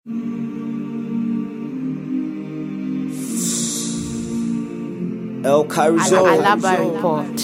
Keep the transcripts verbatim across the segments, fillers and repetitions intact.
El Caruso. Alaba report.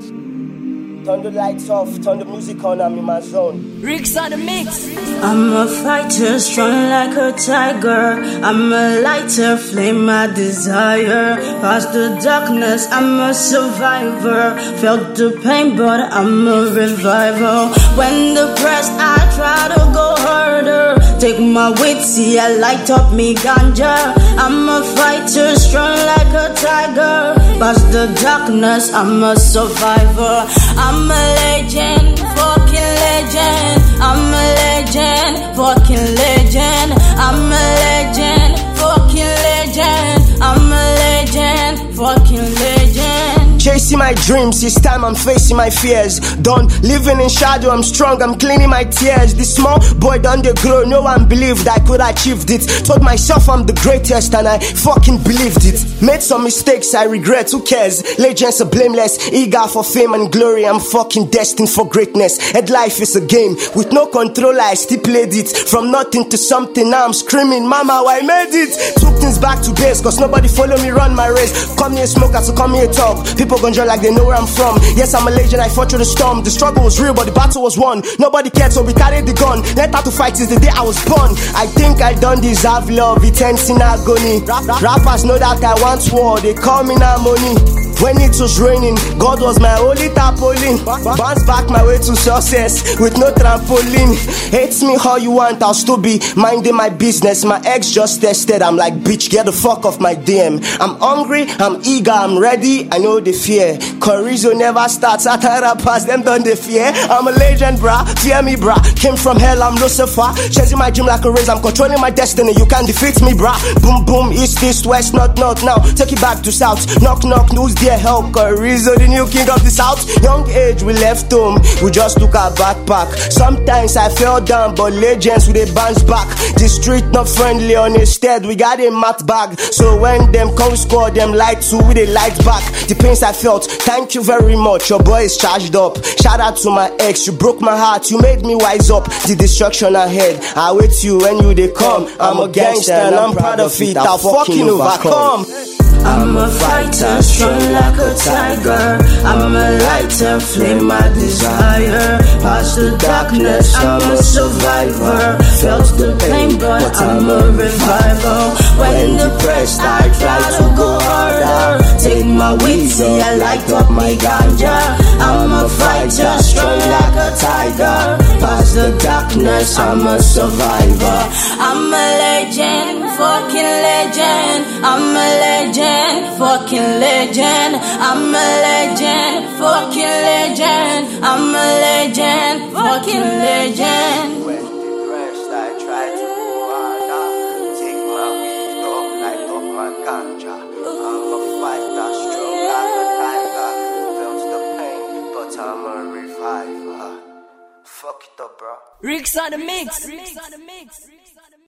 Turn the lights off, turn the music on, I'm in my zone. Rick's on the mix. I'm a fighter, strong like a tiger. I'm a lighter, flame my desire. Past the darkness, I'm a survivor. Felt the pain, but I'm a revival. When depressed, I try to go harder. Take my weight, see I light up me ganja. I'm a fighter, strong like a tiger. Past the darkness, I'm a survivor. I'm a legend, fucking legend. I'm a legend, fucking legend. I'm a legend, fucking legend. I'm a legend, fucking legend. Chasing my dreams, it's time I'm facing my fears. Done living in shadow, I'm strong, I'm cleaning my tears. This small boy done the glow, no one believed I could achieve it. Told myself I'm the greatest and I fucking believed it. Made some mistakes, I regret, who cares? Legends are blameless, eager for fame and glory. I'm fucking destined for greatness. And life is a game, with no controller I still played it. From nothing to something, now I'm screaming, mama, I made it. Took things back to base, cause nobody follow me run my race. Come here smoke, so come here talk. People gon' like they know where I'm from. Yes, I'm a legend, I fought through the storm. The struggle was real, but the battle was won. Nobody cared, so we carried the gun. Learned how to fight since the day I was born. I think I don't deserve love, it ends in agony. Rappers know that I want war, they call me now money. When it was raining, God was my only tarpaulin. Bounce back my way to success with no trampoline. Hates me how you want, I'll still be minding my business. My ex just tested, I'm like, bitch, get the fuck off my D M. I'm hungry, I'm eager, I'm ready, I know the fear. Corizo never starts, at rappers, them done the fear. I'm a legend, brah, fear me, brah. Came from hell, I'm Lucifer. Chasing my dream like a race, I'm controlling my destiny. You can't defeat me, brah. Boom, boom, east, east, west, north, north. Now, take it back to south. Knock, knock, who's there? Help, Corizo, the new king of the south. Young age, we left home, we just took our backpack. Sometimes I fell down, but legends with a bounce back. The street not friendly, on instead we got a mat bag. So when them come score, them light too with a light back. The pains I felt, thank you very much, your boy is charged up. Shout out to my ex, you broke my heart, you made me wise up. The destruction ahead, I wait you when you they come. I'm a gangster and I'm proud of it, I'll fucking overcome. I'm a fighter, strong like a tiger. I'm a lighter, flame my desire. Past the darkness, I'm a survivor. Felt the pain, but I'm a revival. When depressed, I try to go harder. Take my weed, see I light up my ganja. I'm a fighter, strong like a tiger. Past the darkness, I'm a survivor. I'm a legend, fucking legend. I'm a legend, fucking legend. I'm a legend, fucking legend. I'm a legend, fucking legend. When depressed, I try to go harder. Take my weed up, light up my ganja. I'm a fighter, strong like a tiger. Felt the pain, but I'm a reviver. Fuck it up, bro. Rick's on the mix.